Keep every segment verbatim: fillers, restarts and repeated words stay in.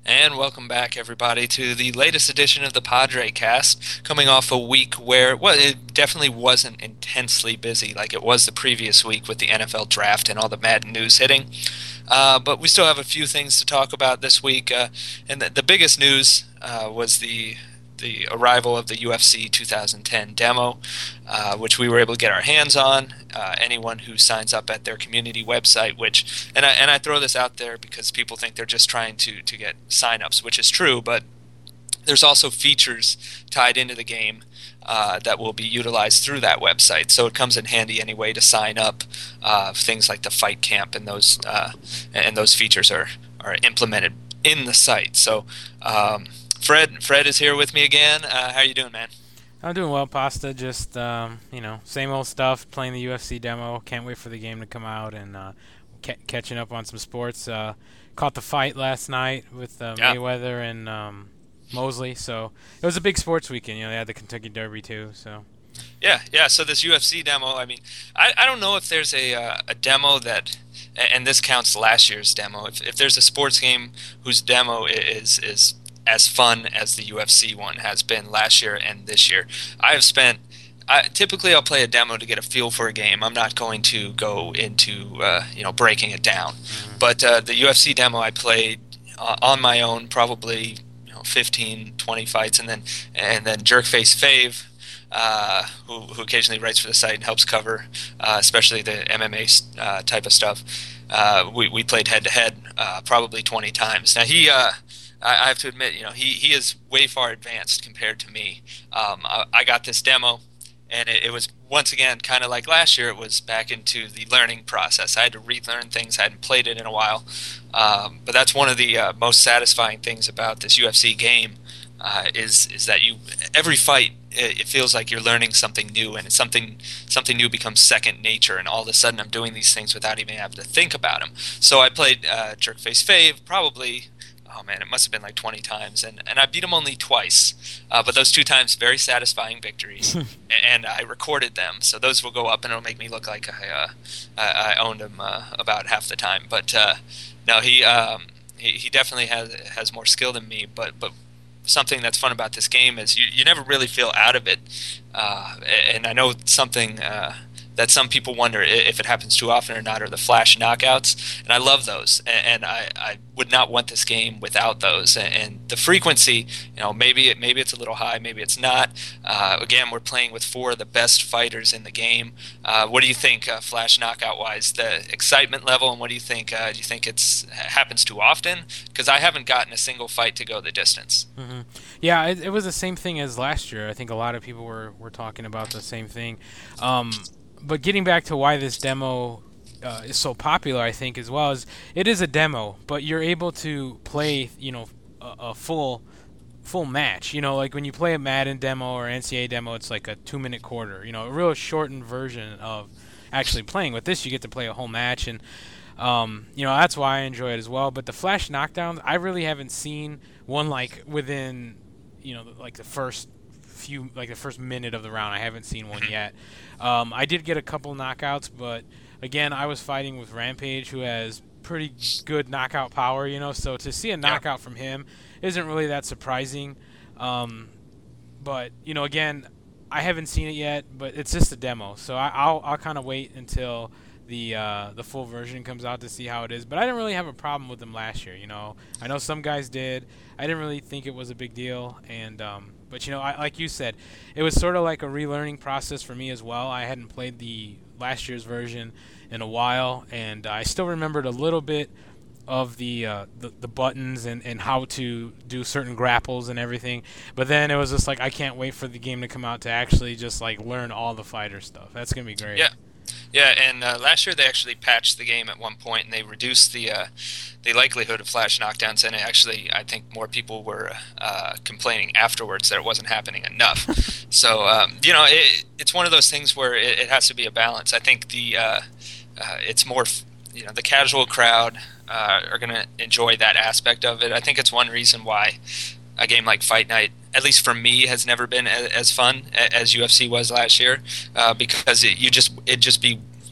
And welcome back, everybody, to the latest edition of the Padre Cast, coming off a week where, well, it definitely wasn't intensely busy like it was the previous week with the N F L draft and all the Madden news hitting. Uh, but we still have a few things to talk about this week. Uh, and the, the biggest news uh, was the the arrival of the U F C twenty ten demo, uh, which we were able to get our hands on. Uh, anyone who signs up at their community website, which and I, and I throw this out there because people think they're just trying to to get signups, which is true, but there's also features tied into the game uh, that will be utilized through that website. So it comes in handy anyway to sign up. Uh, things like the Fight Camp and those uh, and those features are are implemented in the site. So. Um, Fred, Fred is here with me again. Uh, how are you doing, man? I'm doing well, Pasta. Just um, you know, same old stuff. Playing the U F C demo. Can't wait for the game to come out and uh, ca- catching up on some sports. Uh, caught the fight last night with uh, Yeah. Mayweather and um, Mosley. So it was a big sports weekend. You know, they had the Kentucky Derby too. So Yeah, yeah. So this U F C demo, I mean, I, I don't know if there's a uh, a demo that, and this counts last year's demo. If if there's a sports game whose demo is is as fun as the U F C one has been last year and this year. I have spent. I, typically, I'll play a demo to get a feel for a game. I'm not going to go into uh, you know breaking it down. mm-hmm. But uh, the U F C demo I played uh, on my own, probably you know fifteen, twenty fights, and then and then Jerkface Fave, uh, who who occasionally writes for the site and helps cover, uh, especially the M M A uh, type of stuff. Uh, we we played head to head probably twenty times. Now he. Uh, I have to admit, you know, he, he is way far advanced compared to me. Um, I, I got this demo, and it, it was, once again, kind of like last year, it was back into the learning process. I had to relearn things. I hadn't played it in a while. Um, but that's one of the uh, most satisfying things about this U F C game uh, is is that you every fight, it, it feels like you're learning something new, and it's something something new becomes second nature, and all of a sudden I'm doing these things without even having to think about them. So I played uh, Jerkface Fave probably... Oh man, it must have been like twenty times, and, and I beat him only twice, uh, but those two times very satisfying victories, and I recorded them, so those will go up, and it'll make me look like I uh, I, I owned him uh, about half the time. But uh, no, he, um, he he definitely has has more skill than me. But but something that's fun about this game is you, you never really feel out of it, uh, and I know something. Uh, that some people wonder if it happens too often or not, are the flash knockouts, and I love those, and I, I would not want this game without those. And the frequency, you know, maybe it maybe it's a little high, maybe it's not. Uh, again, we're playing with four of the best fighters in the game. Uh, what do you think, uh, flash knockout wise, the excitement level, and what do you think? Uh, do you think it's happens too often? Because I haven't gotten a single fight to go the distance. mm-hmm. yeah, it, it was the same thing as last year. I think a lot of people were were talking about the same thing. Um, But getting back to why this demo uh, is so popular, I think, as well, is it is a demo, but you're able to play, you know, a, a full full match. You know, like when you play a Madden demo or N C A A demo, it's like a two-minute quarter. You know, a real shortened version of actually playing. With this, you get to play a whole match, and um, you know that's why I enjoy it as well. But the flash knockdowns, I really haven't seen one like within, you know, like the first few, like the first minute of the round. I haven't seen one yet. Um, I did get a couple knockouts, but again, I was fighting with Rampage, who has pretty good knockout power, you know. So to see a knockout from him isn't really that surprising. Um, but you know, again, I haven't seen it yet, but it's just a demo, so I, I'll I'll kind of wait until the uh, the full version comes out to see how it is. But I didn't really have a problem with them last year, you know. I know some guys did. I didn't really think it was a big deal, and um, but you know, I, like you said, it was sort of like a relearning process for me as well. I hadn't played the last year's version in a while, and I still remembered a little bit of the, uh, the the buttons and, and how to do certain grapples and everything. But then it was just like, I can't wait for the game to come out to actually just like learn all the fighter stuff. That's gonna be great. Yeah. Yeah, and uh, last year they actually patched the game at one point, and they reduced the uh, the likelihood of flash knockdowns. And it actually, I think more people were uh, complaining afterwards that it wasn't happening enough. So um, you know, it, it's one of those things where it, it has to be a balance. I think the uh, uh, it's more, you know, the casual crowd uh, are going to enjoy that aspect of it. I think it's one reason why a game like Fight Night, at least for me, has never been as fun as U F C was last year, uh, because it, you just it just be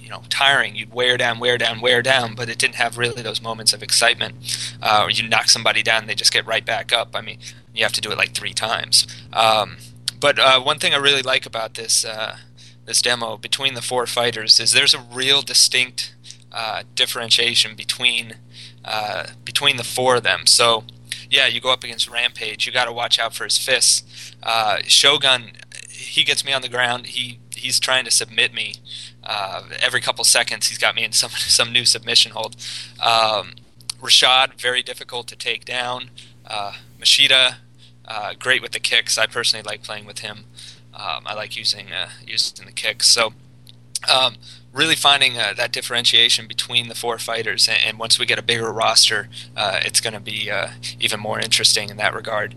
you know tiring. You'd wear down, wear down, wear down, but it didn't have really those moments of excitement. Uh, or you knock somebody down, and they just get right back up. I mean, you have to do it like three times. Um, but uh, one thing I really like about this uh, this demo between the four fighters is there's a real distinct uh, differentiation between uh, between the four of them. So yeah, you go up against Rampage, you got to watch out for his fists. Uh, Shogun, he gets me on the ground. He he's trying to submit me uh, every couple seconds. He's got me in some some new submission hold. Um, Rashad, very difficult to take down. Uh, Machida, uh, great with the kicks. I personally like playing with him. Um, I like using uh, using the kicks. So um, really finding uh, that differentiation between the four fighters, and, and once we get a bigger roster, uh, it's going to be uh, even more interesting in that regard.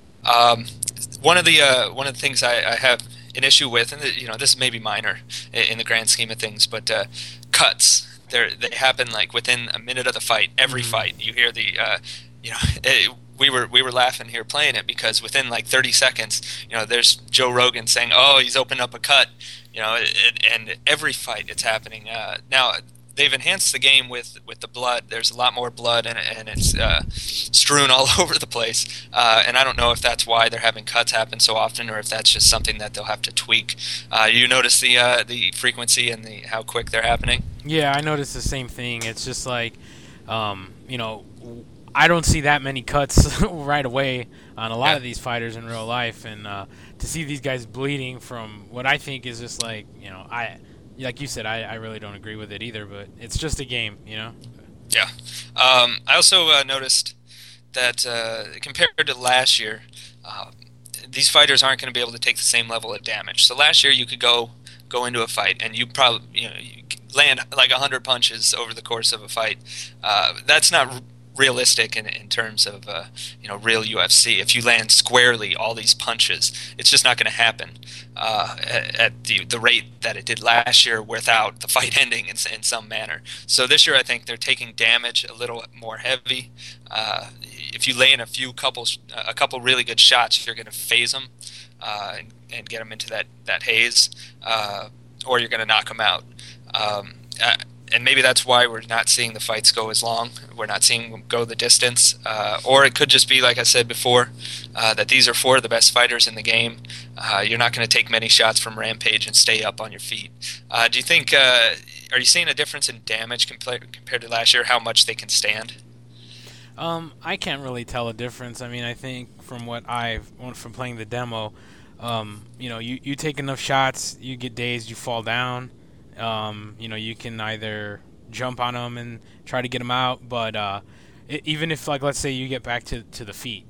Um, one of the uh, one of the things I, I have an issue with, and you know this may be minor in, in the grand scheme of things, but uh, cuts. They they happen like within a minute of the fight. Every mm-hmm. fight, you hear the uh, you know. It, we were we were laughing here playing it because within like thirty seconds, you know, there's Joe Rogan saying, "Oh, he's opened up a cut," you know, it, and every fight it's happening. Uh, now they've enhanced the game with, with the blood. There's a lot more blood, and and it's uh, strewn all over the place. Uh, and I don't know if that's why they're having cuts happen so often, or if that's just something that they'll have to tweak. Uh, you notice the uh, the frequency and the how quick they're happening? Yeah, I noticed the same thing. It's just like, um, you know. I don't see that many cuts right away on a lot yeah. of these fighters in real life, and uh, to see these guys bleeding from what I think is just like, you know, I, like you said, I, I really don't agree with it either, but it's just a game, you know? Yeah. Um, I also uh, noticed that uh, compared to last year, uh, these fighters aren't going to be able to take the same level of damage. So last year you could go go into a fight and you probably, you know, you land like one hundred punches over the course of a fight. Uh, that's not realistic in, in terms of uh, you know real U F C. If you land squarely all these punches, it's just not going to happen uh, at, at the the rate that it did last year without the fight ending in, in some manner. So this year I think they're taking damage a little more heavy. Uh, if you lay in a few couple a couple really good shots, you're going to phase them uh, and, and get them into that that haze, uh, or you're going to knock them out. Um, uh, And maybe that's why we're not seeing the fights go as long. We're not seeing them go the distance. Uh, or it could just be, like I said before, uh, that these are four of the best fighters in the game. Uh, you're not going to take many shots from Rampage and stay up on your feet. Uh, do you think, uh, are you seeing a difference in damage compared compared to last year, how much they can stand? Um, I can't really tell a difference. I mean, I think from what I've, from playing the demo, um, you know, you, you take enough shots, you get dazed, you fall down. Um, you know, you can either jump on them and try to get them out, but uh, it, even if, like, let's say you get back to, to the feet,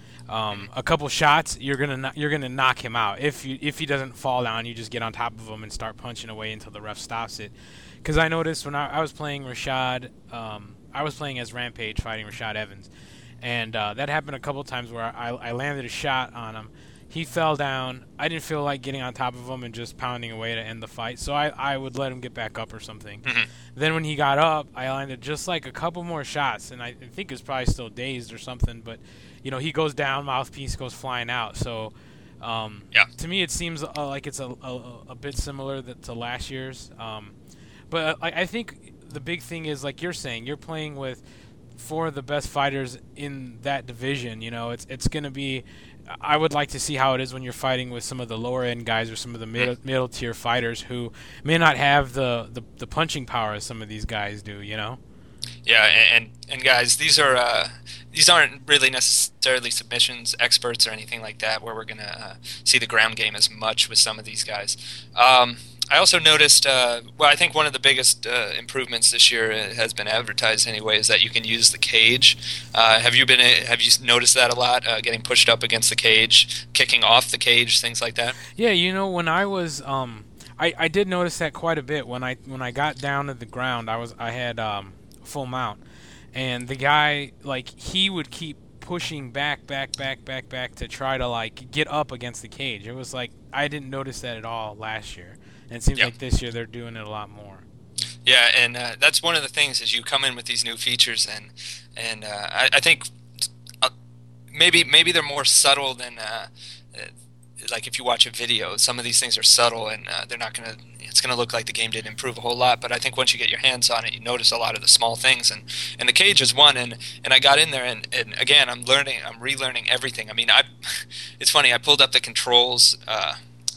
um, a couple shots, you're gonna you're gonna knock him out. If you if he doesn't fall down, you just get on top of him and start punching away until the ref stops it. Because I noticed when I, I was playing Rashad, um, I was playing as Rampage fighting Rashad Evans, and uh, that happened a couple times where I, I landed a shot on him. He fell down. I didn't feel like getting on top of him and just pounding away to end the fight, so I, I would let him get back up or something. Mm-hmm. Then when he got up, I landed just like a couple more shots, and I think he was probably still dazed or something, but, you know, he goes down, mouthpiece goes flying out. So um, yeah. to me it seems uh, like it's a, a, a bit similar to last year's. Um, but I, I think the big thing is, like you're saying, you're playing with four of the best fighters in that division. You know, it's it's going to be – I would like to see how it is when you're fighting with some of the lower end guys or some of the middle, middle tier fighters who may not have the, the, the punching power as some of these guys do, you know? Yeah, and and guys, these are uh, these aren't really necessarily submissions experts or anything like that, where we're gonna uh, see the ground game as much with some of these guys. Um, I also noticed, uh, well, I think one of the biggest uh, improvements this year has been advertised anyway, is that you can use the cage. Uh, have you been have you noticed that a lot? Uh, getting pushed up against the cage, kicking off the cage, things like that. Yeah, you know, when I was, um, I, I did notice that quite a bit. When I when I got down to the ground, I was I had um, full mount, and the guy, like, he would keep pushing back, back, back, back, back to try to, like, get up against the cage. It was like I didn't notice that at all last year. And it seems yep. like this year they're doing it a lot more. Yeah, and uh, that's one of the things is you come in with these new features, and and uh, I, I think uh, maybe maybe they're more subtle than uh, like if you watch a video, some of these things are subtle, and uh, they're not gonna. It's gonna look like the game didn't improve a whole lot. But I think once you get your hands on it, you notice a lot of the small things, and, and the cage is one. And, and I got in there, and, and again, I'm learning, I'm relearning everything. I mean, I, it's funny. I pulled up the controls uh,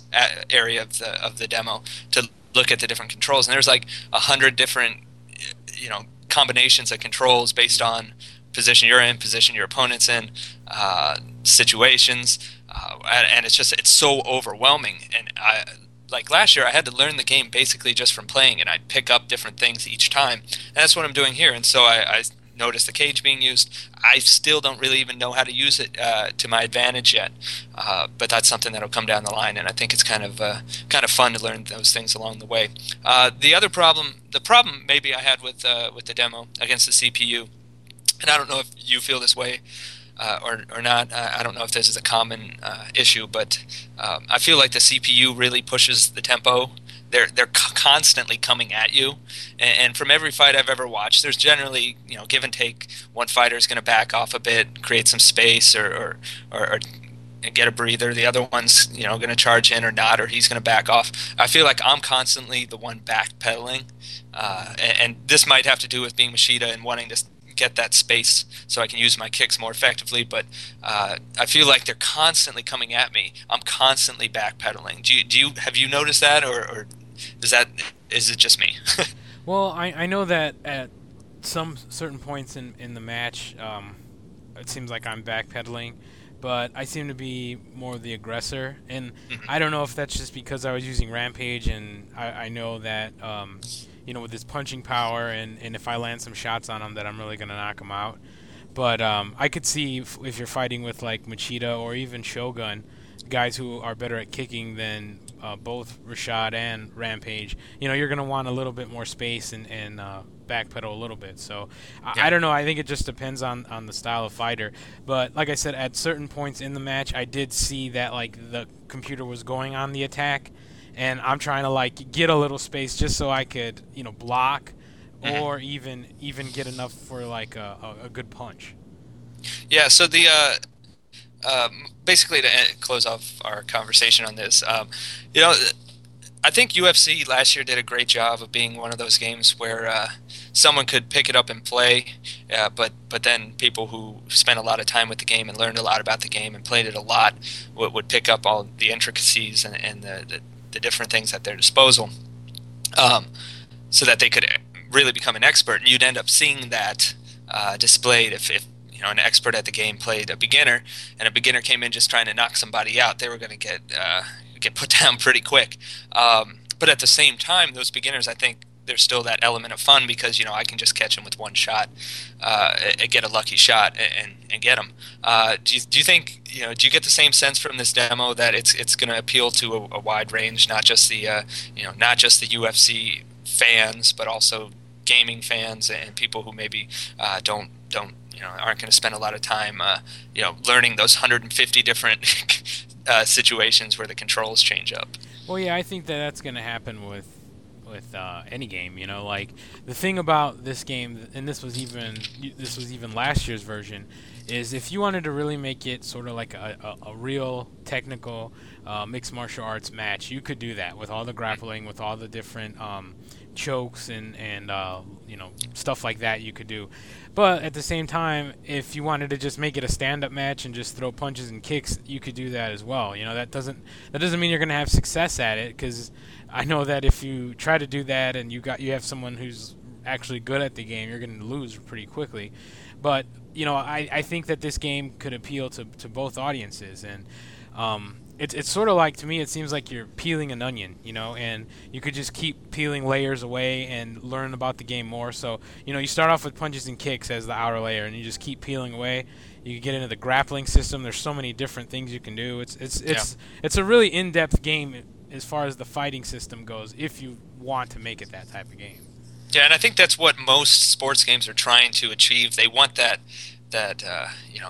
area of the of the demo to look at the different controls, and there's like a hundred different, you know, combinations of controls based on position you're in, position your opponent's in, uh, situations, uh, and, and it's just it's so overwhelming. And I, like last year, I had to learn the game basically just from playing it. I'd pick up different things each time, and that's what I'm doing here. And so I, I noticed the cage being used. I still don't really even know how to use it uh, to my advantage yet, uh, but that's something that'll come down the line, and I think it's kind of uh, kind of fun to learn those things along the way. Uh, the other problem, the problem maybe I had with uh, with the demo against the C P U. And I don't know if you feel this way uh, or or not. I don't know if this is a common uh, issue, but um, I feel like the C P U really pushes the tempo. They're they're constantly coming at you, and, and from every fight I've ever watched, there's generally, you know, give and take. One fighter is going to back off a bit, create some space, or or, or, or get a breather. The other one's, you know, going to charge in or not, or he's going to back off. I feel like I'm constantly the one backpedaling, uh, and, and this might have to do with being Machida and wanting to get that space so I can use my kicks more effectively, but uh, I feel like they're constantly coming at me. I'm constantly backpedaling. Do you, do you have you noticed that, or, or is that is it just me? Well, I, I know that at some certain points in, in the match, um, it seems like I'm backpedaling, but I seem to be more the aggressor, and mm-hmm. I don't know if that's just because I was using Rampage, and I, I know that um, you know, with his punching power, and, and if I land some shots on him, that I'm really going to knock him out. But um, I could see if, if you're fighting with, like, Machida or even Shogun, guys who are better at kicking than uh, both Rashad and Rampage, you know, you're going to want a little bit more space and, and uh, backpedal a little bit. So I, yeah. I don't know. I think it just depends on, on the style of fighter. But like I said, at certain points in the match, I did see that, like, the computer was going on the attack, and I'm trying to, like, get a little space just so I could, you know, block mm-hmm. or even even get enough for, like, a, a, a good punch. Yeah, so the uh, um, basically to end, close off our conversation on this, um, you know, I think U F C last year did a great job of being one of those games where uh, someone could pick it up and play, uh, but but then people who spent a lot of time with the game and learned a lot about the game and played it a lot would, would pick up all the intricacies and, and the, the the different things at their disposal, um, so that they could really become an expert. And you'd end up seeing that uh, displayed if, if you know an expert at the game played a beginner, and a beginner came in just trying to knock somebody out. They were going to get uh, get put down pretty quick. Um, but at the same time, those beginners, I think, there's still that element of fun because, you know, I can just catch them with one shot, uh, and get a lucky shot and, and get them. Uh, do you, do you think, you know, do you get the same sense from this demo that it's it's going to appeal to a, a wide range, not just the, uh, you know, not just the U F C fans, but also gaming fans and people who maybe uh, don't don't you know aren't going to spend a lot of time, uh, you know, learning those one hundred fifty different uh, situations where the controls change up? Well, yeah, I think that that's going to happen with. with uh, any game, you know, like the thing about this game, and this was even this was even last year's version, is if you wanted to really make it sort of like a, a, a real technical uh, mixed martial arts match, you could do that with all the grappling, with all the different um, chokes and and uh, you know, stuff like that you could do. But at the same time, if you wanted to just make it a stand-up match and just throw punches and kicks, you could do that as well. You know, that doesn't that doesn't mean you're going to have success at it, because I know that if you try to do that and you got you have someone who's actually good at the game, you're going to lose pretty quickly. But you know, I, I think that this game could appeal to, to both audiences, and um, it's it's sort of like, to me, it seems like you're peeling an onion, you know, and you could just keep peeling layers away and learn about the game more. So, you know, you start off with punches and kicks as the outer layer, and you just keep peeling away. You can get into the grappling system. There's so many different things you can do. It's it's it's yeah. it's a really in-depth game as far as the fighting system goes, if you want to make it that type of game. Yeah, and I think that's what most sports games are trying to achieve. They want that that uh, you know.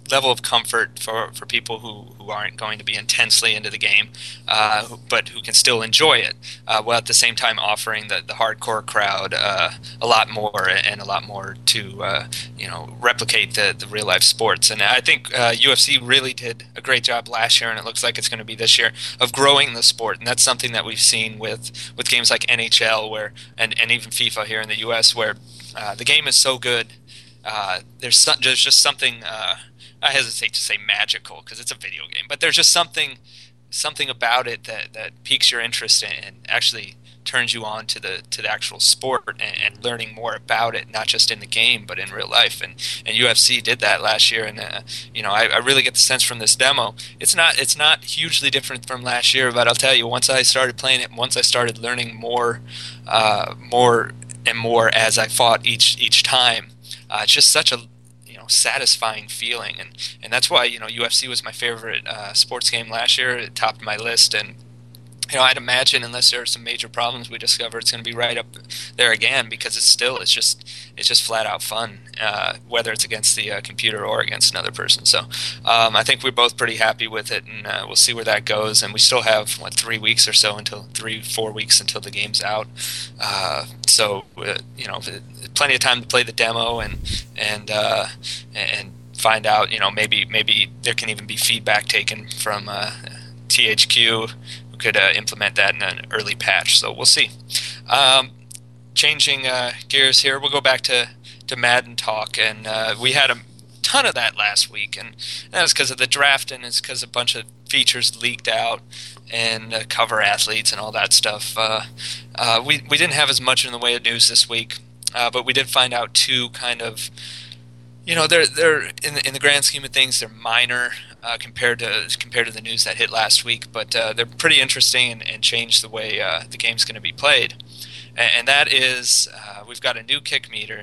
level of comfort for, for people who, who aren't going to be intensely into the game, uh, but who can still enjoy it, uh, while at the same time offering the, the hardcore crowd uh, a lot more and a lot more to uh, you know replicate the, the real life sports. And I think uh, U F C really did a great job last year, and it looks like it's going to be this year, of growing the sport. And that's something that we've seen with, with games like N H L, where and, and even FIFA here in the U S, where uh, the game is so good. Uh, there's, so, there's just something, uh, I hesitate to say magical because it's a video game, but there's just something something about it that, that piques your interest in, and actually turns you on to the to the actual sport and, and learning more about it, not just in the game but in real life. And, and U F C did that last year, and uh, you know I, I really get the sense from this demo. It's not it's not hugely different from last year, but I'll tell you, once I started playing it, once I started learning more, uh, more and more as I fought each each time. Uh, it's just such a you know satisfying feeling, and, and that's why you know U F C was my favorite uh, sports game last year. It topped my list, and you know I'd imagine unless there are some major problems we discover, it's going to be right up there again, because it's still it's just it's just flat out fun, uh, whether it's against the uh, computer or against another person. So um, I think we're both pretty happy with it, and uh, we'll see where that goes. And we still have what three weeks or so until three four weeks until the game's out. Uh, so uh, you know. Plenty of time to play the demo and and uh, and find out. You know, maybe maybe there can even be feedback taken from uh, T H Q, who could uh, implement that in an early patch. So we'll see. Um, changing uh, gears here, we'll go back to, to Madden talk, and uh, we had a ton of that last week, and that was because of the draft, and it's because a bunch of features leaked out, and uh, cover athletes and all that stuff. Uh, uh, we we didn't have as much in the way of news this week. Uh, but we did find out two kind of, you know, they're they're in the, in the grand scheme of things, they're minor uh, compared to compared to the news that hit last week, but uh, they're pretty interesting and, and change the way uh, the game's going to be played. And, and that is, uh, we've got a new kick meter,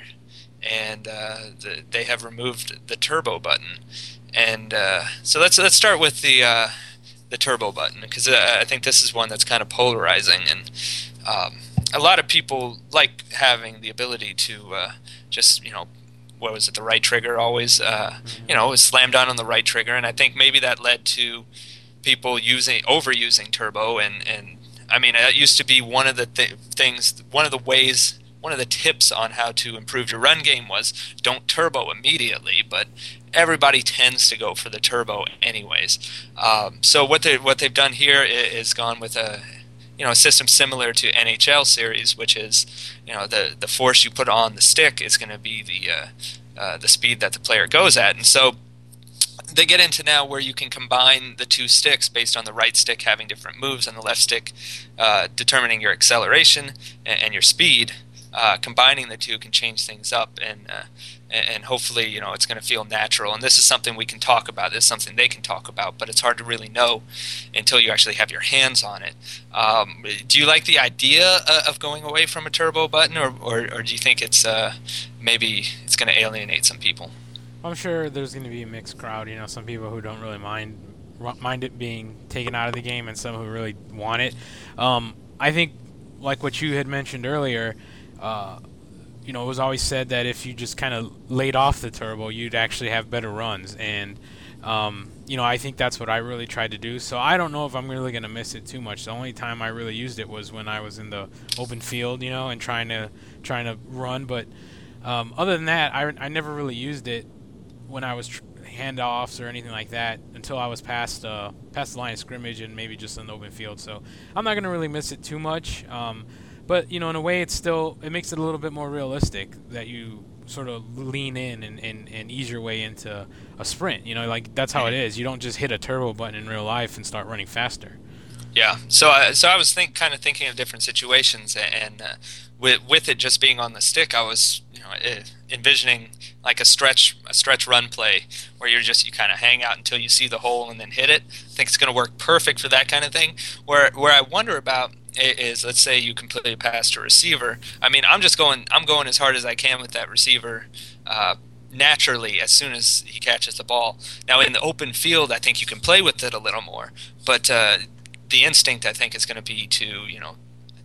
and uh, the, they have removed the turbo button. And uh, so let's let's start with the uh, the turbo button, because uh, I think this is one that's kind of polarizing, and um, a lot of people like having the ability to uh, just, you know, what was it, the right trigger always, uh, you know, slam down on the right trigger. And I think maybe that led to people using, overusing turbo. And, and I mean, that used to be one of the th- things, one of the ways, one of the tips on how to improve your run game was don't turbo immediately, but everybody tends to go for the turbo anyways. Um, so what they what they've done here is gone with a, you know, a system similar to N H L series, which is, you know, the the force you put on the stick is going to be the uh, uh, the speed that the player goes at. And so they get into now where you can combine the two sticks based on the right stick having different moves and the left stick uh, determining your acceleration and, and your speed. Uh, combining the two can change things up, and uh, and hopefully, you know, it's going to feel natural. And this is something we can talk about. This is something they can talk about, but it's hard to really know until you actually have your hands on it. Um, do you like the idea uh, of going away from a turbo button, or, or, or do you think it's uh, maybe it's going to alienate some people? I'm sure there's going to be a mixed crowd. You know, some people who don't really mind mind it being taken out of the game, and some who really want it. Um, I think, like what you had mentioned earlier, Uh, you know, it was always said that if you just kind of laid off the turbo, you'd actually have better runs. And, um, you know, I think that's what I really tried to do. So I don't know if I'm really going to miss it too much. The only time I really used it was when I was in the open field, you know, and trying to trying to run. But um, other than that, I, I never really used it when I was tr- handoffs or anything like that until I was past uh, past the line of scrimmage and maybe just in the open field. So I'm not going to really miss it too much. Um, But, you know, in a way, it's still, it makes it a little bit more realistic that you sort of lean in and, and, and ease your way into a sprint. You know, like, that's how it is. You don't just hit a turbo button in real life and start running faster. Yeah. So, uh, so I was think, kind of thinking of different situations, and uh, with with it just being on the stick, I was, you know, envisioning like a stretch a stretch run play where you're just you kind of hang out until you see the hole and then hit it. I think it's going to work perfect for that kind of thing. Where where I wonder about is, let's say you completely passed a receiver. I mean, I'm just going I'm going as hard as I can with that receiver. Uh, naturally as soon as he catches the ball. Now in the open field, I think you can play with it a little more, but uh, the instinct I think is going to be to, you know,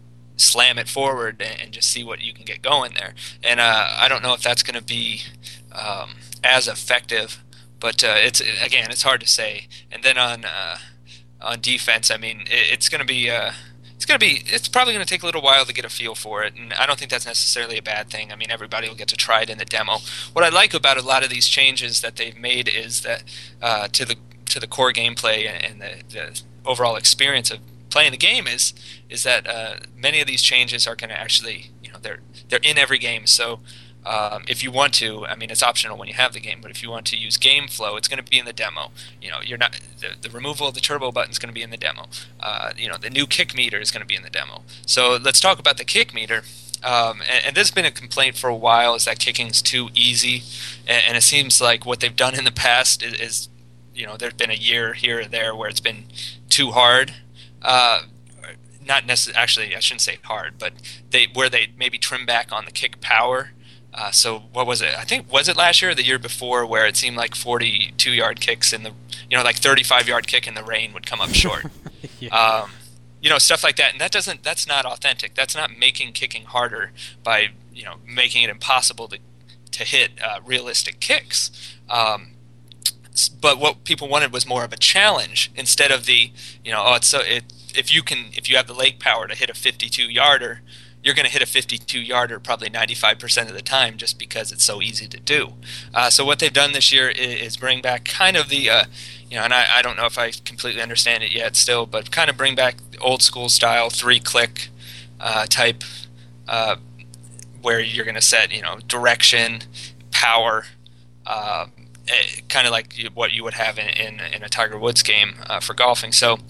slam it forward and just see what you can get going there. And uh, I don't know if that's going to be um, as effective but uh, it's again, it's hard to say. And then on uh, on defense, I mean, it, it's going to be uh, it's going to be it's probably going to take a little while to get a feel for it, and I don't think that's necessarily a bad thing. I mean, everybody will get to try it in the demo. What I like about a lot of these changes that they've made is that uh, to the to the core gameplay and the, the overall experience of playing the game is is that uh, many of these changes are going to actually, you know, they're they're in every game. So um, if you want to, I mean, it's optional when you have the game, but if you want to use game flow, it's going to be in the demo. You know, you're not the, the removal of the turbo button is going to be in the demo. Uh, you know, the new kick meter is going to be in the demo. So let's talk about the kick meter. Um, and, and this has been a complaint for a while, is that kicking's too easy, and, and it seems like what they've done in the past is, is you know, there's been a year here or there where it's been too hard. Uh, not necessarily, actually, I shouldn't say hard, but they where they maybe trim back on the kick power. Uh, so what was it? I think was it last year or the year before, where it seemed like forty-two yard kicks in the, you know, like thirty-five yard kick in the rain would come up short. yeah. Um, you know, stuff like that, and that doesn't. That's not authentic. That's not making kicking harder by, you know, making it impossible to to hit uh, realistic kicks. Um, but what people wanted was more of a challenge instead of the, you know, oh, it's so it if you can if you have the leg power to hit a fifty-two yarder, you're going to hit a fifty-two yarder probably ninety-five percent of the time, just because it's so easy to do. Uh, so what they've done this year is, is bring back kind of the, uh, you know, and I, I don't know if I completely understand it yet still, but kind of bring back the old school style three click uh, type, uh, where you're going to set, you know, direction, power, uh, kind of like what you would have in, in, in a Tiger Woods game uh, for golfing. So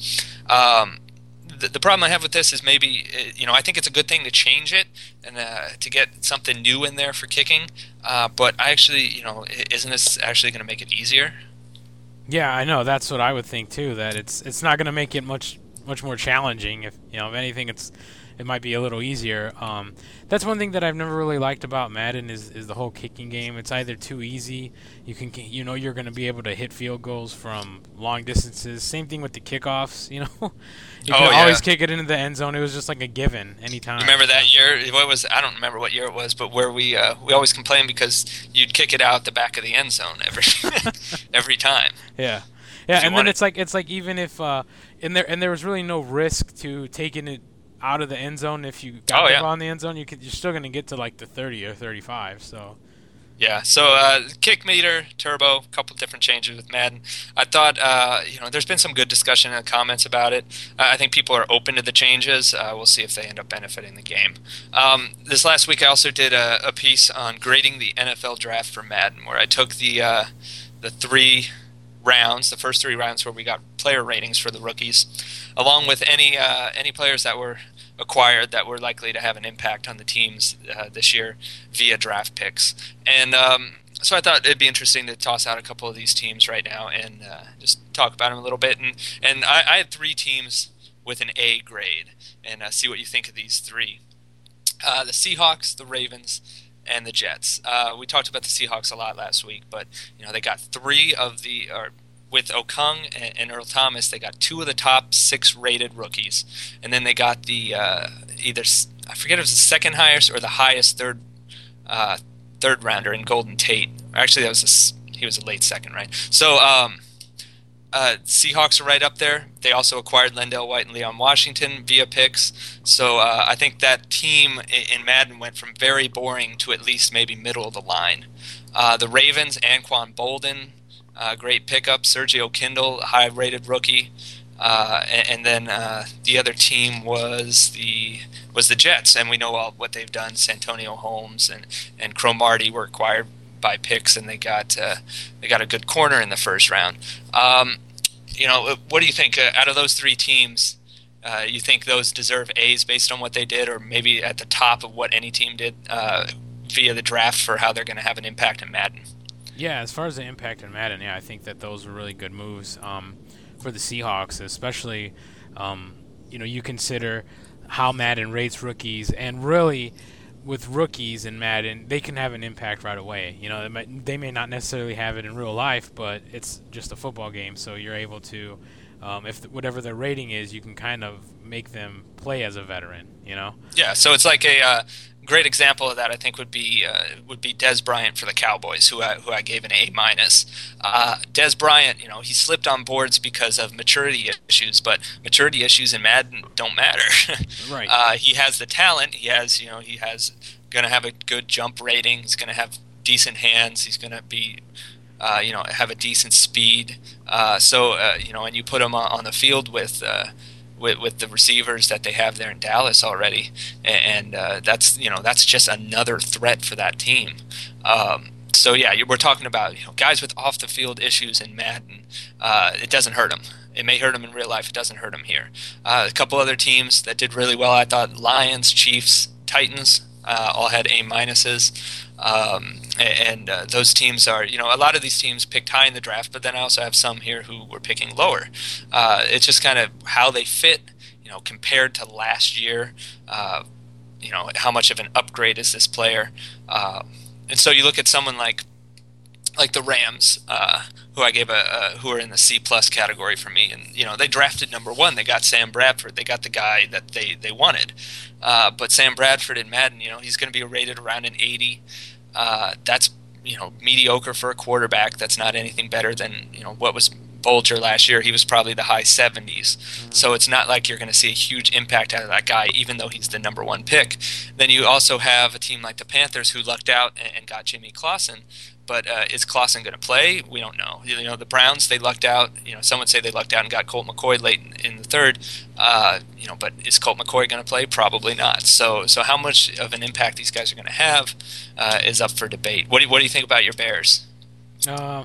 um, the, the problem I have with this is maybe, you know, I think it's a good thing to change it and uh, to get something new in there for kicking. Uh, but I actually, you know, isn't this actually going to make it easier? Yeah, I know. That's what I would think too. That it's it's not going to make it much much more challenging. If you know, if anything, it's it might be a little easier. Um, that's one thing that I've never really liked about Madden is, is the whole kicking game. It's either too easy, you can you know you're going to be able to hit field goals from long distances. Same thing with the kickoffs. You know, you oh, can yeah. always kick it into the end zone. It was just like a given anytime. Remember that year? What was I don't remember what year it was, but where we uh, we always complained because you'd kick it out the back of the end zone every every time. Yeah. Yeah, and then it's like it's like even if uh, and there and there was really no risk to taking it out of the end zone. If you got oh, the yeah. ball in the end zone, you could you're still gonna get to like the thirty or thirty-five. So yeah, so uh, kick meter, turbo, a couple different changes with Madden. I thought uh, you know there's been some good discussion in the comments about it. Uh, I think people are open to the changes. Uh, we'll see if they end up benefiting the game. Um, this last week I also did a, a piece on grading the N F L draft for Madden, where I took the uh, the three rounds, the first three rounds where we got player ratings for the rookies, along with any uh, any players that were acquired that were likely to have an impact on the teams uh, this year via draft picks. And um, so I thought it'd be interesting to toss out a couple of these teams right now and uh, just talk about them a little bit. And and I, I had three teams with an A grade, and uh, see what you think of these three: uh, the Seahawks, the Ravens, and the Jets. Uh, we talked about the Seahawks a lot last week, but you know they got three of the, or with Okung and, and Earl Thomas, they got two of the top six rated rookies, and then they got the uh, either I forget if it was the second highest or the highest third uh, third rounder in Golden Tate. Actually, that was a, he was a late second, right? So um, uh, Seahawks are right up there. They also acquired Lendell White and Leon Washington via picks. So uh, I think that team in Madden went from very boring to at least maybe middle of the line. Uh, the Ravens, Anquan Bolden, uh, great pickup. Sergio Kindle, high-rated rookie. Uh, and, and then uh, the other team was the was the Jets, and we know all what they've done. Santonio Holmes and and Cromartie were acquired by picks, and they got uh, they got a good corner in the first round. Um, you know, what do you think uh, out of those three teams? Uh, you think those deserve A's based on what they did, or maybe at the top of what any team did uh, via the draft for how they're going to have an impact in Madden? Yeah, as far as the impact in Madden, yeah, I think that those were really good moves um, for the Seahawks, especially. Um, you know, you consider how Madden rates rookies, and really, with rookies in Madden, they can have an impact right away. You know, they, might, they may not necessarily have it in real life, but it's just a football game, so you're able to um, if th- whatever their rating is, you can kind of make them play as a veteran. You know. Yeah, so it's like a uh, great example of that. I think would be uh, would be Des Bryant for the Cowboys, who I, who I gave an A minus. Uh, Des Bryant, you know, he slipped on boards because of maturity issues, but maturity issues in Madden don't matter. Right. Uh, he has the talent. He has, you know, he has going to have a good jump rating. He's going to have decent hands. He's going to be, uh, you know, have a decent speed. Uh, so, uh, you know, and you put him on, on the field with. Uh, With, with the receivers that they have there in Dallas already, and uh, that's you know that's just another threat for that team. Um, so yeah, we're talking about you know guys with off the field issues in Madden. Uh, it doesn't hurt them. It may hurt them in real life. It doesn't hurt them here. Uh, a couple other teams that did really well, I thought: Lions, Chiefs, Titans, uh, all had A minuses. Um, and uh, those teams are, you know, a lot of these teams picked high in the draft, but then I also have some here who were picking lower. Uh, it's just kind of how they fit, you know, compared to last year. Uh, you know, how much of an upgrade is this player? Uh, and so you look at someone like like the Rams, uh, who I gave a, a who are in the C plus category for me, and you know they drafted number one. They got Sam Bradford. They got the guy that they they wanted. Uh, but Sam Bradford in Madden, you know, he's going to be rated around an eighty. Uh, that's you know mediocre for a quarterback. That's not anything better than you know what was Bolger last year. He was probably the high seventies. Mm-hmm. So it's not like you're going to see a huge impact out of that guy, even though he's the number one pick. Then you also have a team like the Panthers who lucked out and, and got Jimmy Clausen. But uh, is Clausen going to play? We don't know. You know, the Browns, they lucked out. You know, some would say they lucked out and got Colt McCoy late in, in the third. Uh, you know, but is Colt McCoy going to play? Probably not. So, so how much of an impact these guys are going to have uh, is up for debate. What do you, what do you think about your Bears? Uh,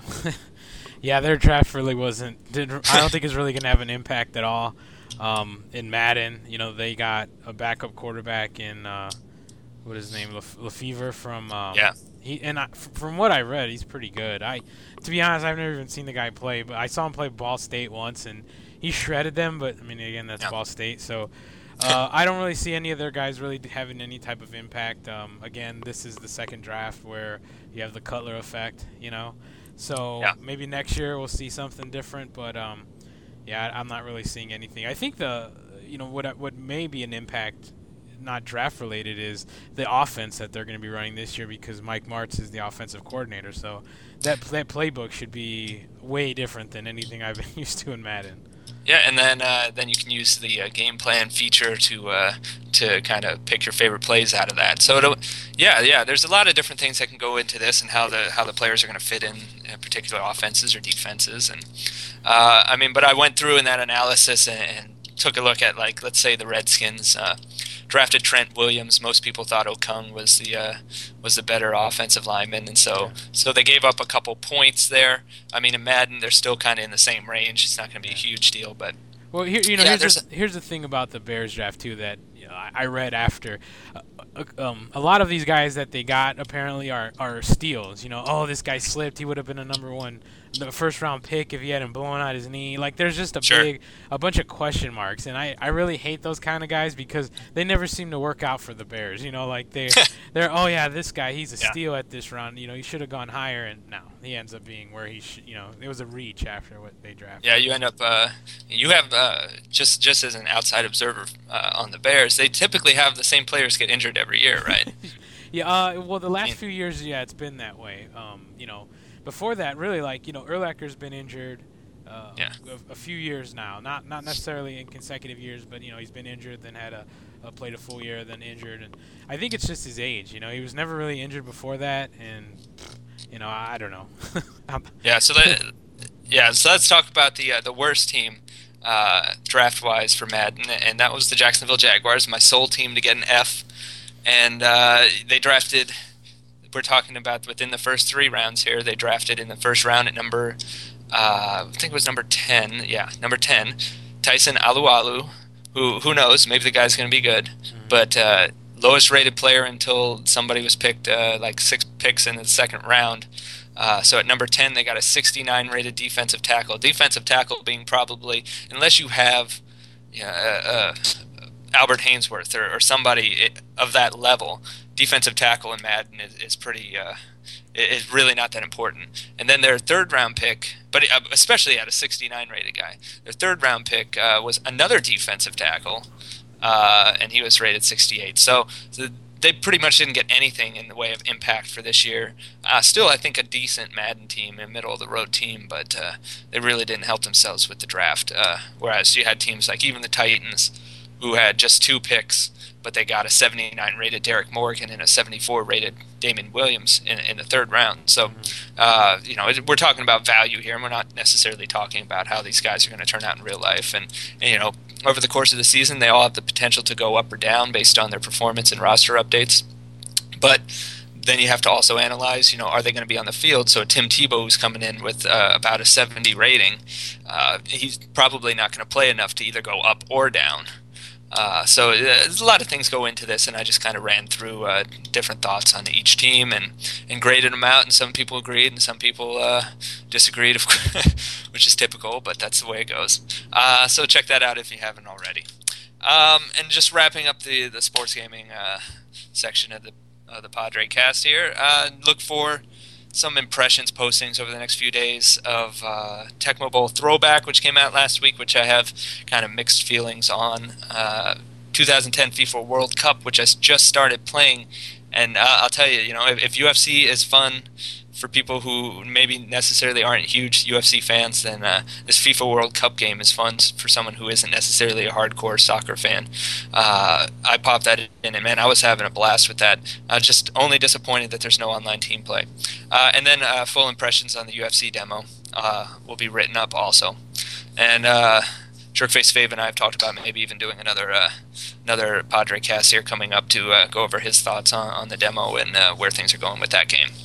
yeah, their draft really wasn't. Didn't, I don't think it's really going to have an impact at all. Um, in Madden, you know, they got a backup quarterback in uh, what is his name, Lef- Lefevre from. Um, yeah. He and I, from what I read, he's pretty good. I, to be honest, I've never even seen the guy play, but I saw him play Ball State once, and he shredded them. But I mean, again, that's yeah. Ball State, so uh, I don't really see any of their guys really having any type of impact. Um, again, this is the second draft where you have the Cutler effect, you know. So yeah. maybe next year we'll see something different, but um, yeah, I'm not really seeing anything. I think the, you know, what what may be an impact. Not draft related is the offense that they're going to be running this year because Mike Martz is the offensive coordinator. So that that playbook should be way different than anything I've been used to in Madden. Yeah, and then uh, then you can use the uh, game plan feature to uh, to kind of pick your favorite plays out of that. So it'll, yeah, yeah, there's a lot of different things that can go into this and how the how the players are going to fit in, in particular offenses or defenses. And uh, I mean, but I went through in that analysis and, and took a look at, like, let's say the Redskins uh, drafted Trent Williams. Most people thought Okung was the uh, was the better offensive lineman, and so so they gave up a couple points there. I mean, in Madden, they're still kind of in the same range. It's not going to be a huge deal, but well, here you know, yeah, here's, the, here's the thing about the Bears draft too that you know, I, I read after. Uh, um, a lot of these guys that they got apparently are are steals. You know, oh, this guy slipped. He would have been a number one. The first round pick if he hadn't blown out his knee. Like, there's just a sure. big, a bunch of question marks, and I, I really hate those kind of guys because they never seem to work out for the Bears. You know, like they they're oh yeah, this guy he's a yeah. steal at this round. You know, he should have gone higher, and no, he ends up being where he should. You know, it was a reach after what they drafted. Yeah, you end up uh, you have uh, just just as an outside observer uh, on the Bears, they typically have the same players get injured every year, right? yeah. Uh, well, the last I mean, few years, yeah, it's been that way. Um, you know. Before that, really, like, you know, Urlacher's been injured uh, yeah. a, a few years now. Not not necessarily in consecutive years, but, you know, he's been injured, then had a, a played a full year, then injured. And I think it's just his age. You know, he was never really injured before that, and, you know, I, I don't know. yeah, so that, yeah, so let's talk about the uh, the worst team uh, draft-wise for Madden, and that was the Jacksonville Jaguars, my sole team to get an F. And uh, they drafted... We're talking about within the first three rounds here. They drafted in the first round at number, uh, I think it was number ten. Yeah, number ten, Tyson Alualu, who who knows? Maybe the guy's going to be good. Mm-hmm. But uh, lowest rated player until somebody was picked uh, like six picks in the second round. Uh, so at number ten, they got a sixty-nine rated defensive tackle. Defensive tackle being probably, unless you have yeah, uh, uh, Albert Hainsworth or, or somebody of that level, defensive tackle in Madden is, is pretty uh, is really not that important. And then their third round pick, but especially at a sixty-nine rated guy, their third round pick uh, was another defensive tackle, uh, and he was rated sixty-eight. So, so they pretty much didn't get anything in the way of impact for this year. Uh, still, I think a decent Madden team, a middle of the road team, but uh, they really didn't help themselves with the draft. Uh, whereas you had teams like even the Titans, who had just two picks, but they got a seventy-nine rated Derek Morgan and a seventy-four rated Damon Williams in, in the third round. So, uh, you know, we're talking about value here, and we're not necessarily talking about how these guys are going to turn out in real life. And, and, you know, over the course of the season, they all have the potential to go up or down based on their performance and roster updates. But then you have to also analyze, you know, are they going to be on the field? So Tim Tebow, who's coming in with uh, about a seventy rating, uh, he's probably not going to play enough to either go up or down. Uh, so uh, there's a lot of things go into this, and I just kind of ran through uh, different thoughts on each team and, and graded them out, and some people agreed and some people uh, disagreed, of course, which is typical, but that's the way it goes. Uh, so check that out if you haven't already. Um, and just wrapping up the, the sports gaming uh, section of the, uh, the Padre cast here, uh, look for some impressions postings over the next few days of uh, Tecmo Bowl Throwback, which came out last week, which I have kind of mixed feelings on. Uh, twenty ten FIFA World Cup, which I just started playing, and uh, I'll tell you, you know, if, if U F C is fun for people who maybe necessarily aren't huge U F C fans, then uh, this FIFA World Cup game is fun for someone who isn't necessarily a hardcore soccer fan. Uh, I popped that in, and man, I was having a blast with that. Uh, just only disappointed that there's no online team play. Uh, and then uh, full impressions on the U F C demo uh, will be written up also. And uh, Jerkface Fave and I have talked about maybe even doing another uh, another Padre cast here coming up to uh, go over his thoughts on, on the demo and uh, where things are going with that game.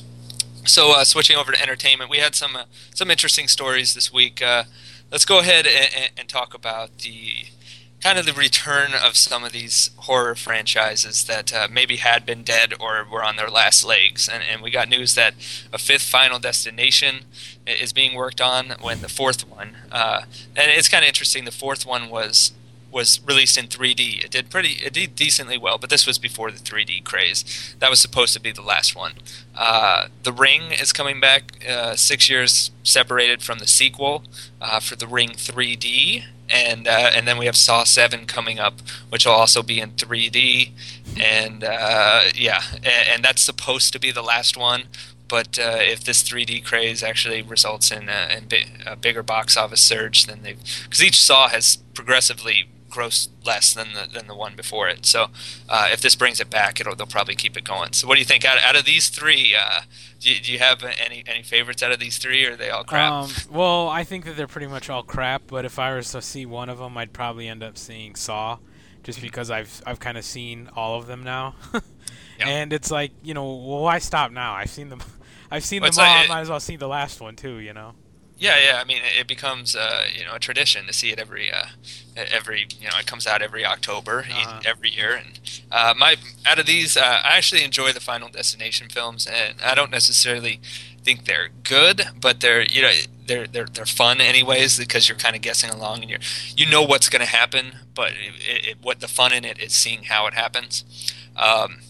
So uh, switching over to entertainment, we had some uh, some interesting stories this week. Uh, let's go ahead and, and talk about the kind of the return of some of these horror franchises that uh, maybe had been dead or were on their last legs. And, and we got news that a fifth Final Destination is being worked on when the fourth one, uh, and it's kind of interesting, the fourth one was was released in three D. It did pretty, it did decently well, but this was before the three D craze. That was supposed to be the last one. Uh, the Ring is coming back, uh, six years separated from the sequel uh, for The Ring three D, and uh, and then we have Saw seven coming up, which will also be in three D, and uh, yeah, and, and that's supposed to be the last one. But uh, if this three D craze actually results in a, in a bigger box office surge, then they, because each Saw has progressively gross less than the than the one before it. So uh, if this brings it back, it'll they'll probably keep it going. So what do you think out, out of these three? Uh, do, you, do you have any any favorites out of these three, or are they all crap? Um, well, I think that they're pretty much all crap. But if I was to see one of them, I'd probably end up seeing Saw, just because I've I've kind of seen all of them now. Yeah. And it's like, you know, well, why stop now? I've seen them. I've seen well, them all. Like, it, I might as well see the last one too. You know. Yeah, yeah. I mean, it becomes uh, you know, a tradition to see it every uh, every you know it comes out every October uh-huh. every year. And uh, my out of these, uh, I actually enjoy the Final Destination films, and I don't necessarily think they're good, but they're you know they're they're they're fun anyways, because you're kind of guessing along and you're you know what's going to happen, but it, it, what the fun in it is seeing how it happens. Um,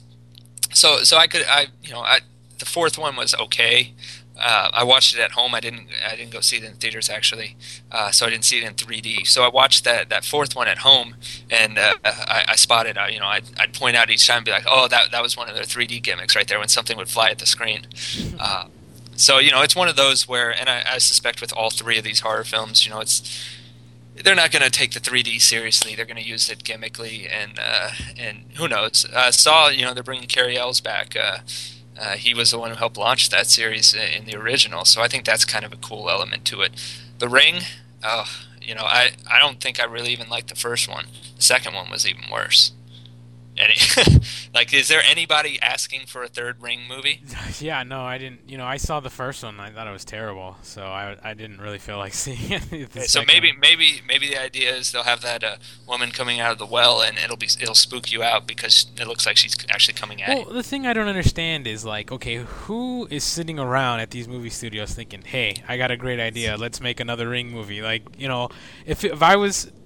so so I could I you know I the fourth one was okay. Uh, I watched it at home. I didn't. I didn't go see it in theaters actually, uh, so I didn't see it in three D. So I watched that, that fourth one at home, and uh, I, I spotted. Uh, you know, I'd, I'd point out each time, and be like, "Oh, that that was one of their three D gimmicks right there," when something would fly at the screen. Uh, so you know, it's one of those where, and I, I suspect with all three of these horror films, you know, it's they're not going to take the three D seriously. They're going to use it gimmickly, and uh, and who knows? Uh, Saw, you know, they're bringing Cary Ells back. Uh, Uh, he was the one who helped launch that series in the original, so I think that's kind of a cool element to it. The Ring, oh, you know, I, I don't think I really even liked the first one. The second one was even worse. Any, like, is there anybody asking for a third Ring movie? Yeah, no, I didn't. You know, I saw the first one. I thought it was terrible, so I, I didn't really feel like seeing it. Okay, so maybe maybe maybe the idea is they'll have that uh, woman coming out of the well, and it'll be it'll spook you out because it looks like she's actually coming at well, you. Well, the thing I don't understand is, like, okay, who is sitting around at these movie studios thinking, "Hey, I got a great idea. Let's make another Ring movie." Like, you know, if if I was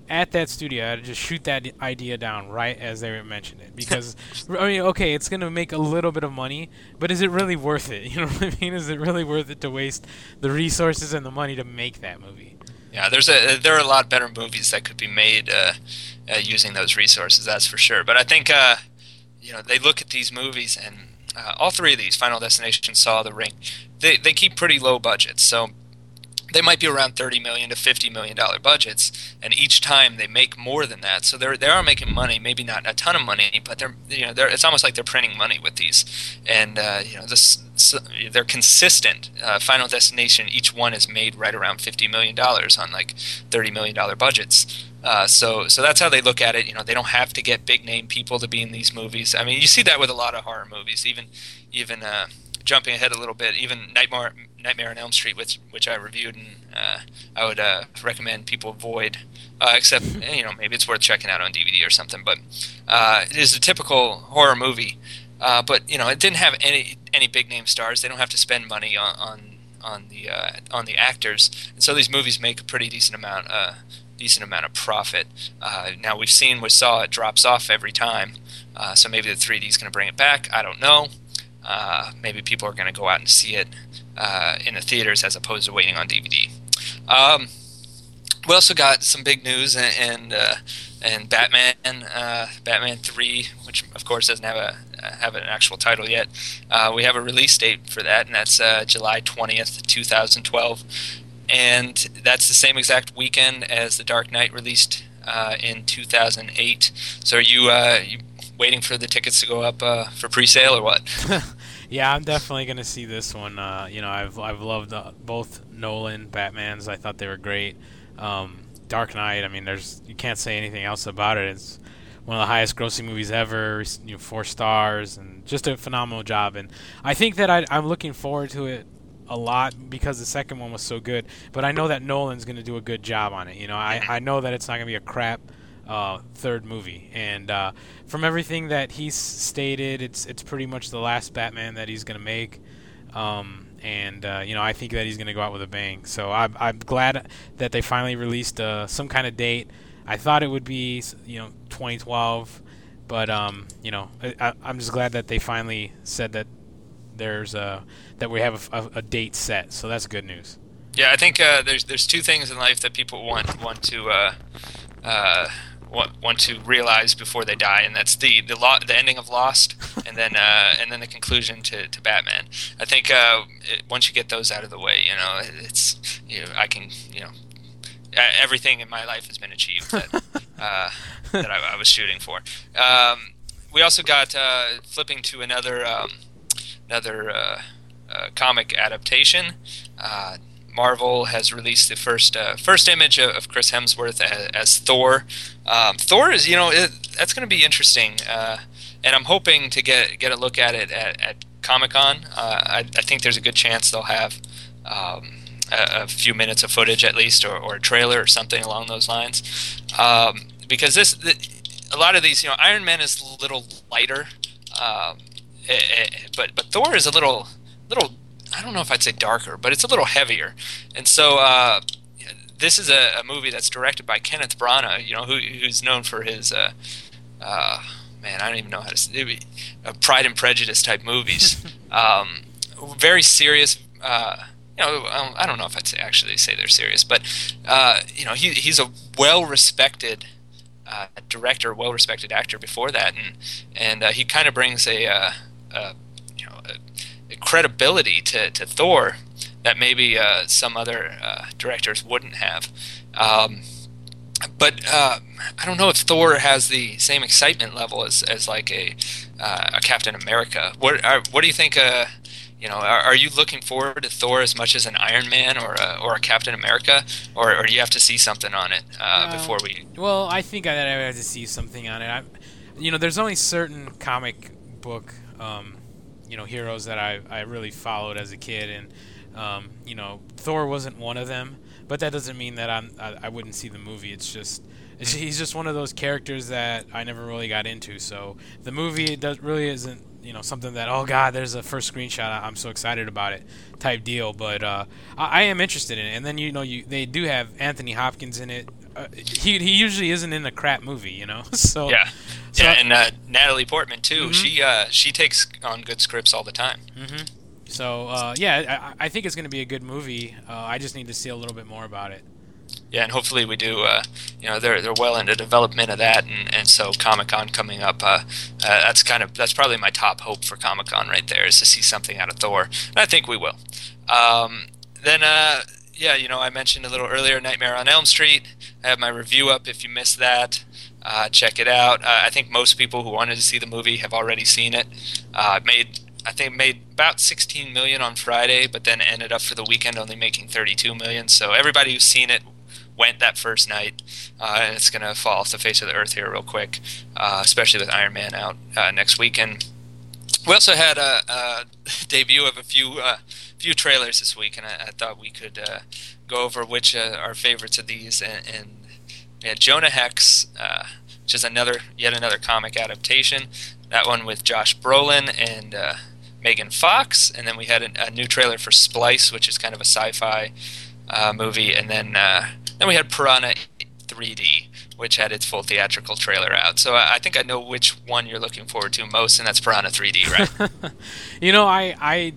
at that studio, I'd just shoot that idea down right as they mentioned it. Because, I mean, okay, it's going to make a little bit of money, but is it really worth it? You know what I mean? Is it really worth it to waste the resources and the money to make that movie? Yeah, there's a there are a lot better movies that could be made uh, uh, using those resources. That's for sure. But I think uh, you know they look at these movies, and uh, all three of these, Final Destination, Saw, The Ring, they they keep pretty low budgets. So they might be around thirty million to fifty million dollar budgets, and each time they make more than that. So they're they are making money, maybe not a ton of money, but they're you know they're it's almost like they're printing money with these, and uh, you know this so they're consistent. Uh, Final Destination, each one is made right around fifty million dollars on like thirty million dollar budgets. Uh, so so that's how they look at it. You know they don't have to get big name people to be in these movies. I mean you see that with a lot of horror movies, even even. Uh, Jumping ahead a little bit, even Nightmare Nightmare on Elm Street, which which I reviewed, and uh, I would uh, recommend people avoid, uh, except you know maybe it's worth checking out on D V D or something. But uh, it is a typical horror movie, uh, but you know it didn't have any any big name stars. They don't have to spend money on on, on the uh, on the actors, and so these movies make a pretty decent amount uh, decent amount of profit. Uh, now we've seen with Saw it drops off every time, uh, so maybe the three D is going to bring it back. I don't know. Uh, maybe people are going to go out and see it uh, in the theaters as opposed to waiting on D V D. Um, we also got some big news and and, uh, and Batman, uh, Batman three, which of course doesn't have a have an actual title yet. Uh, we have a release date for that, and that's uh, July twentieth, twenty twelve, and that's the same exact weekend as The Dark Knight released uh, in two thousand eight. So are you uh, you waiting for the tickets to go up uh, for pre-sale or what? Yeah, I'm definitely gonna see this one. Uh, you know, I've I've loved uh, both Nolan Batmans. I thought they were great. Um, Dark Knight. I mean, there's you can't say anything else about it. It's one of the highest grossing movies ever. You know, four stars and just a phenomenal job. And I think that I, I'm looking forward to it a lot because the second one was so good. But I know that Nolan's gonna do a good job on it. You know, I I know that it's not gonna be a crap Uh, third movie, and uh, from everything that he's stated, it's it's pretty much the last Batman that he's gonna make, um, and uh, you know I think that he's gonna go out with a bang. So I'm I'm glad that they finally released uh, some kind of date. I thought it would be you know twenty twelve, but um, you know I, I'm just glad that they finally said that there's a that we have a, a, a date set. So that's good news. Yeah, I think uh, there's there's two things in life that people want want to. Uh, uh, Want, want to realize before they die, and that's the the, lo- the ending of Lost, and then uh, and then the conclusion to, to Batman. I think uh, it, once you get those out of the way, you know, it's you know, I can you know everything in my life has been achieved that uh, that I, I was shooting for. Um, we also got uh, flipping to another um, another uh, uh, comic adaptation. Uh, Marvel has released the first uh, first image of, of Chris Hemsworth as, as Thor. Um, Thor is, you know, it, that's going to be interesting, uh, and I'm hoping to get get a look at it at, at Comic-Con. Uh, I, I think there's a good chance they'll have um, a, a few minutes of footage at least, or, or a trailer or something along those lines. Um, because this, the, a lot of these, you know, Iron Man is a little lighter, um, it, it, but but Thor is a little little. I don't know if I'd say darker, but it's a little heavier. And so uh, this is a, a movie that's directed by Kenneth Branagh, you know, who, who's known for his, uh, uh, man, I don't even know how to say uh, Pride and Prejudice type movies. um, very serious, uh, you know, I don't know if I'd say actually say they're serious, but, uh, you know, he, he's a well-respected uh, director, well-respected actor before that, and, and uh, he kind of brings a, uh, a you know, a, credibility to, to Thor that maybe uh, some other uh, directors wouldn't have. Um, but uh, I don't know if Thor has the same excitement level as, as like a uh, a Captain America. What are, what do you think? Uh, you know, are, are you looking forward to Thor as much as an Iron Man or a, or a Captain America, or, or do you have to see something on it uh, uh, before we? Well, I think I have to see something on it. I, you know, there's only certain comic book. Um, you know, heroes that I, I really followed as a kid, and um, you know, Thor wasn't one of them, but that doesn't mean that I'm, I, I wouldn't see the movie. It's just it's, he's just one of those characters that I never really got into, so the movie does really isn't, you know, something that, oh god, there's a first screenshot, I'm so excited about it type deal, but uh, I, I am interested in it. And then, you know, you they do have Anthony Hopkins in it, uh, he he usually isn't in a crap movie, you know. So Yeah, so, yeah, and uh, Natalie Portman too. Mm-hmm. She uh, she takes on good scripts all the time. Mm-hmm. So uh, yeah, I, I think it's going to be a good movie. Uh, I just need to see a little bit more about it. Yeah, and hopefully we do. Uh, you know, they're they're well into development of that, and, and so Comic Con coming up. Uh, uh, that's kind of that's probably my top hope for Comic Con right there, is to see something out of Thor, and I think we will. Um, then, uh, yeah, you know, I mentioned a little earlier, Nightmare on Elm Street. I have my review up. If you missed that, uh, check it out. Uh, I think most people who wanted to see the movie have already seen it. Uh, made I think made about sixteen million on Friday, but then ended up for the weekend only making thirty-two million. So everybody who's seen it went that first night, uh, and it's going to fall off the face of the earth here real quick, uh, especially with Iron Man out uh, next weekend. We also had a, a debut of a few uh, few trailers this week, and I, I thought we could uh, go over which uh, are favorites of these. And, and we had Jonah Hex, uh, which is another yet another comic adaptation. That one with Josh Brolin and uh, Megan Fox, and then we had a, a new trailer for Splice, which is kind of a sci-fi uh, movie, and then. Uh, Then we had Piranha three D, which had its full theatrical trailer out. So I, I think I know which one you're looking forward to most, and that's Piranha three D, right? You know, I, I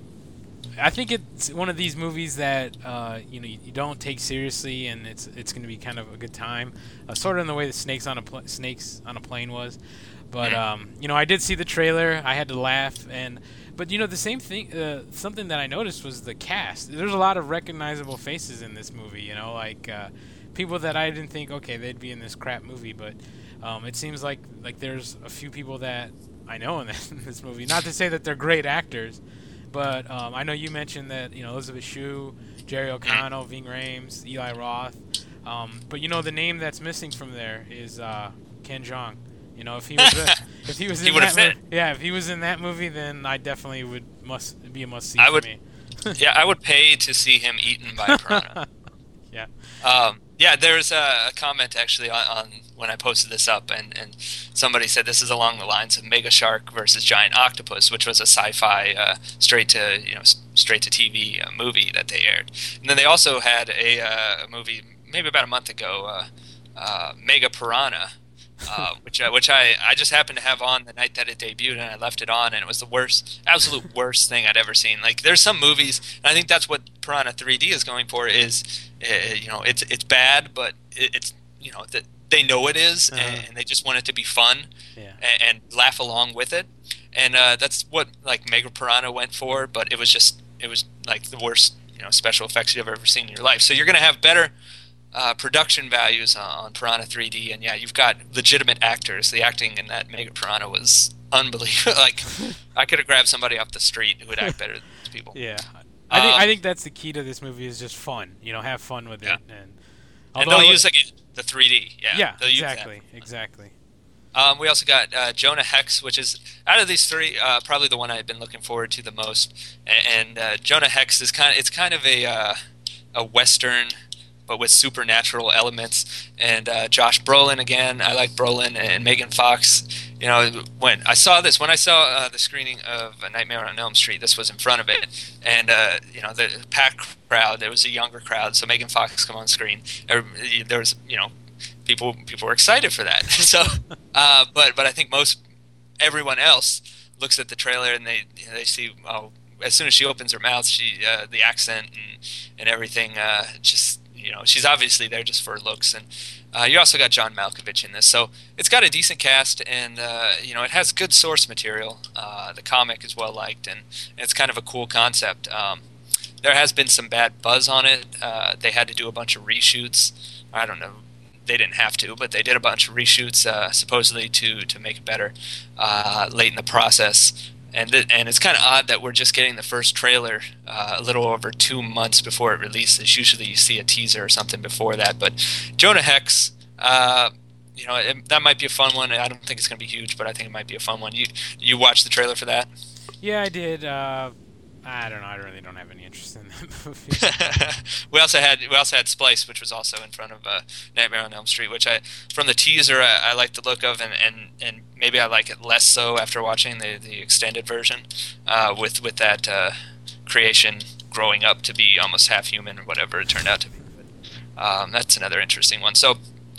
I think it's one of these movies that uh, you know you, you don't take seriously, and it's it's going to be kind of a good time, uh, sort of in the way the Snakes on a pl- Snakes on a Plane was. But mm-hmm. um, you know, I did see the trailer. I had to laugh, and but you know, the same thing. Uh, something that I noticed was the cast. There's a lot of recognizable faces in this movie. You know, like uh, people that I didn't think, okay, they'd be in this crap movie, but um, it seems like like there's a few people that I know in this, in this movie. Not to say that they're great actors, but um, I know you mentioned that you know Elizabeth Shue, Jerry O'Connell, Ving Rhames, Eli Roth. Um, but you know, the name that's missing from there is uh, Ken Jeong. You know, if he was a, if he was in he that fit. Mo- yeah, if he was in that movie, then I definitely would must be a must see I for would, me. yeah, I would pay to see him eaten by a piranha. Yeah. Um, yeah, there's a, a comment actually on, on when I posted this up, and, and somebody said this is along the lines of Mega Shark versus Giant Octopus, which was a sci-fi uh, straight to you know straight to T V uh, movie that they aired. And then they also had a, uh, a movie maybe about a month ago, uh, uh, Mega Piranha. uh, which uh, which I, I just happened to have on the night that it debuted, and I left it on, and it was the worst, absolute worst thing I'd ever seen. Like, there's some movies, and I think that's what Piranha three D is going for. Is uh, you know it's it's bad, but it, it's you know that they know it is, uh-huh. and, and they just want it to be fun, yeah. and, and laugh along with it, and uh, that's what like Mega Piranha went for. But it was just it was like the worst you know special effects you've ever seen in your life. So you're gonna have better. Uh, production values on, on Piranha three D, and yeah, you've got legitimate actors. The acting in that Mega Piranha was unbelievable. Like, I could have grabbed somebody off the street who would act better than these people. Yeah, I think um, I think that's the key to this movie is just fun. You know, have fun with yeah. it, and, and they'll use like the three D. Yeah, yeah, they'll exactly, use that. exactly. Um, we also got uh, Jonah Hex, which is out of these three, uh, probably the one I've been looking forward to the most. And, and uh, Jonah Hex is kind of it's kind of a uh, a Western, but with supernatural elements. And uh, Josh Brolin again. I like Brolin and Megan Fox. You know, when I saw this, when I saw uh, the screening of A Nightmare on Elm Street, this was in front of it, and uh, you know, the packed crowd. There was a younger crowd, so Megan Fox come on screen. There was, you know, people people were excited for that. so, uh, but but I think most everyone else looks at the trailer and they you know, they see oh, as soon as she opens her mouth, she uh, the accent and and everything uh, just. You know, she's obviously there just for looks, and uh, you also got John Malkovich in this, so it's got a decent cast, and uh, you know, it has good source material. Uh, the comic is well liked, and, and it's kind of a cool concept. Um, there has been some bad buzz on it. Uh, they had to do a bunch of reshoots. I don't know, they didn't have to, but they did a bunch of reshoots uh, supposedly to to make it better uh, late in the process. And th- and it's kind of odd that we're just getting the first trailer uh, a little over two months before it releases. Usually you see a teaser or something before that. But Jonah Hex, uh, you know, it, that might be a fun one. I don't think it's going to be huge, but I think it might be a fun one. You you watched the trailer for that? Yeah, I did. Uh, I don't know. I really don't have any interest in that movie. we also had we also had Splice, which was also in front of uh, Nightmare on Elm Street, which I from the teaser I, I like the look of, and, and, and maybe I like it less so after watching the, the extended version, uh, with with that uh, creation growing up to be almost half human or whatever it turned out to be. But, um, that's another interesting one. So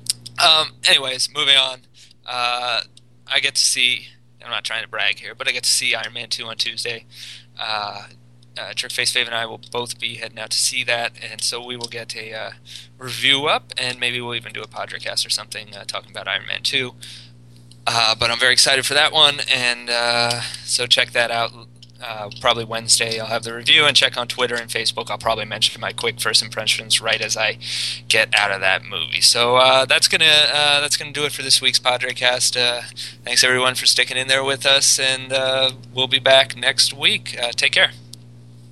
Um, anyways, moving on. Uh, I get to see. I'm not trying to brag here, but I get to see Iron Man two on Tuesday. Uh, uh, Jerkface Fave and I will both be heading out to see that, and so we will get a uh, review up, and maybe we'll even do a podcast or something uh, talking about Iron Man two. Uh, but I'm very excited for that one, and uh, so check that out. Uh, probably Wednesday I'll have the review, and check on Twitter and Facebook. I'll probably mention my quick first impressions right as I get out of that movie. So uh, that's gonna uh, that's gonna do it for this week's PadreCast. Uh, thanks everyone for sticking in there with us, and uh, we'll be back next week. Uh, take care.